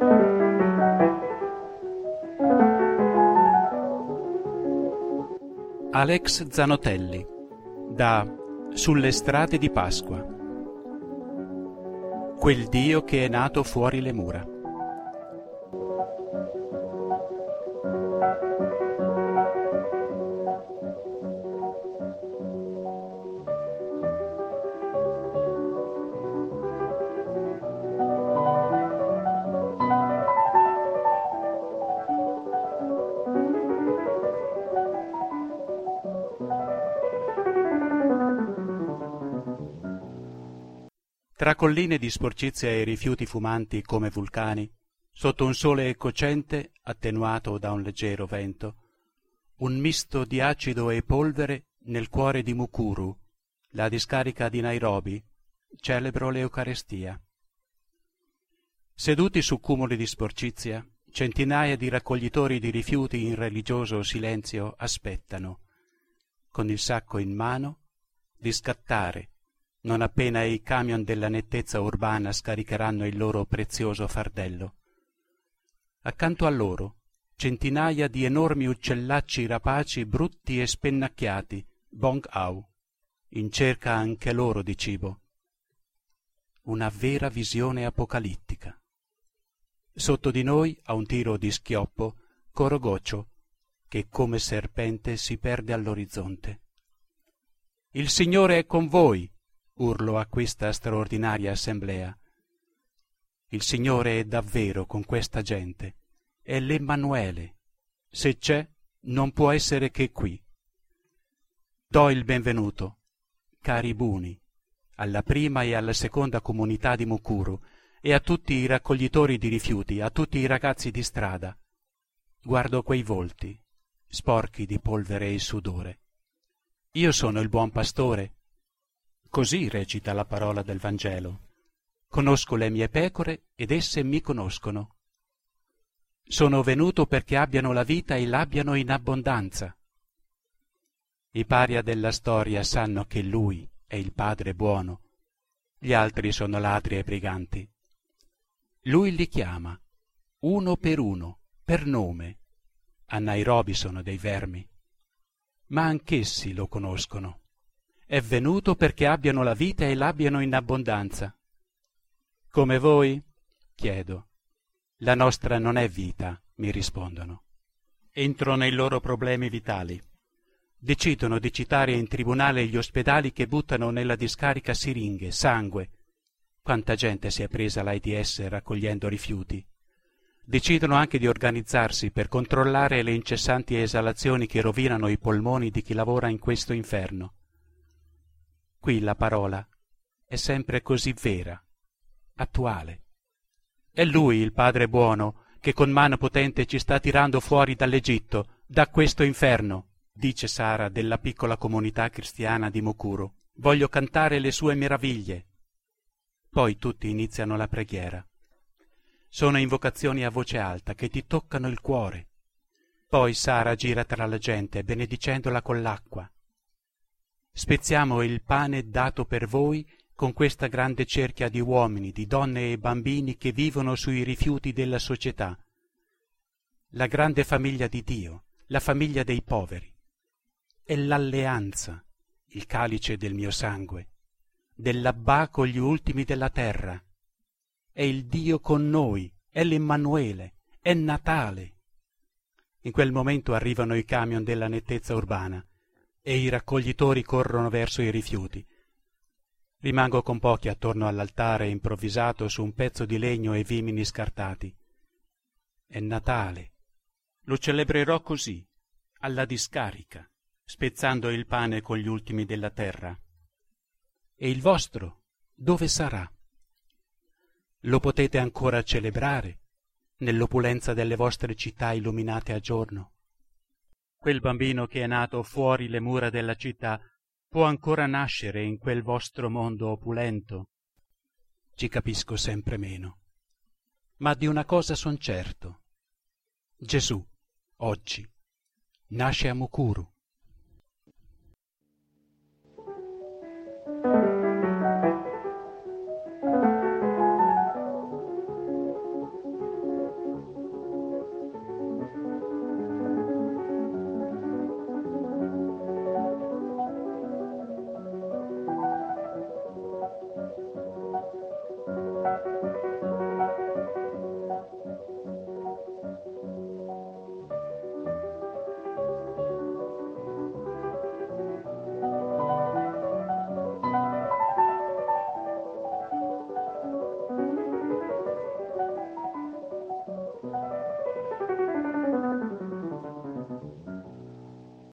Alex Zanotelli, da Sulle strade di Pasqua. Quel Dio che è nato fuori le mura. Tra colline di sporcizia e rifiuti fumanti come vulcani, sotto un sole cocente attenuato da un leggero vento, un misto di acido e polvere nel cuore di Mukuru, la discarica di Nairobi, celebro l'Eucarestia. Seduti su cumuli di sporcizia, centinaia di raccoglitori di rifiuti in religioso silenzio aspettano, con il sacco in mano, di scattare non appena i camion della nettezza urbana scaricheranno il loro prezioso fardello. Accanto a loro, centinaia di enormi uccellacci rapaci brutti e spennacchiati, bong au, in cerca anche loro di cibo. Una vera visione apocalittica. Sotto di noi, a un tiro di schioppo, Corogoccio, che come serpente si perde all'orizzonte. «Il Signore è con voi!» urlo a questa straordinaria assemblea. Il Signore è davvero con questa gente, è l'Emmanuele. Se c'è, non può essere che qui. Do il benvenuto, cari Buni, alla prima e alla seconda comunità di Mukuru e a tutti i raccoglitori di rifiuti, a tutti i ragazzi di strada. Guardo quei volti, sporchi di polvere e sudore. Io sono il buon pastore. Così recita la parola del Vangelo. Conosco le mie pecore ed esse mi conoscono. Sono venuto perché abbiano la vita e l'abbiano in abbondanza. I paria della storia sanno che Lui è il Padre buono. Gli altri sono ladri e briganti. Lui li chiama, uno, per nome. A Nairobi sono dei vermi. Ma anch'essi lo conoscono. È venuto perché abbiano la vita e l'abbiano in abbondanza. Come voi? Chiedo. La nostra non è vita, mi rispondono. Entro nei loro problemi vitali. Decidono di citare in tribunale gli ospedali che buttano nella discarica siringhe, sangue. Quanta gente si è presa l'AIDS raccogliendo rifiuti. Decidono anche di organizzarsi per controllare le incessanti esalazioni che rovinano i polmoni di chi lavora in questo inferno. Qui la parola è sempre così vera, attuale. È Lui, il Padre buono, che con mano potente ci sta tirando fuori dall'Egitto, da questo inferno, dice Sara della piccola comunità cristiana di Mukuru. Voglio cantare le sue meraviglie. Poi tutti iniziano la preghiera. Sono invocazioni a voce alta che ti toccano il cuore. Poi Sara gira tra la gente, benedicendola con l'acqua. Spezziamo il pane dato per voi con questa grande cerchia di uomini, di donne e bambini che vivono sui rifiuti della società. La grande famiglia di Dio, la famiglia dei poveri. È l'alleanza, il calice del mio sangue, dell'Abbà con gli ultimi della terra. È il Dio con noi, è l'Emmanuele, è Natale. In quel momento arrivano i camion della nettezza urbana e i raccoglitori corrono verso i rifiuti. Rimango con pochi attorno all'altare improvvisato su un pezzo di legno e vimini scartati. È Natale. Lo celebrerò così, alla discarica, spezzando il pane con gli ultimi della terra. E il vostro, dove sarà? Lo potete ancora celebrare nell'opulenza delle vostre città illuminate a giorno? Quel bambino che è nato fuori le mura della città può ancora nascere in quel vostro mondo opulento? Ci capisco sempre meno. Ma di una cosa son certo. Gesù, oggi, nasce a Mukuru.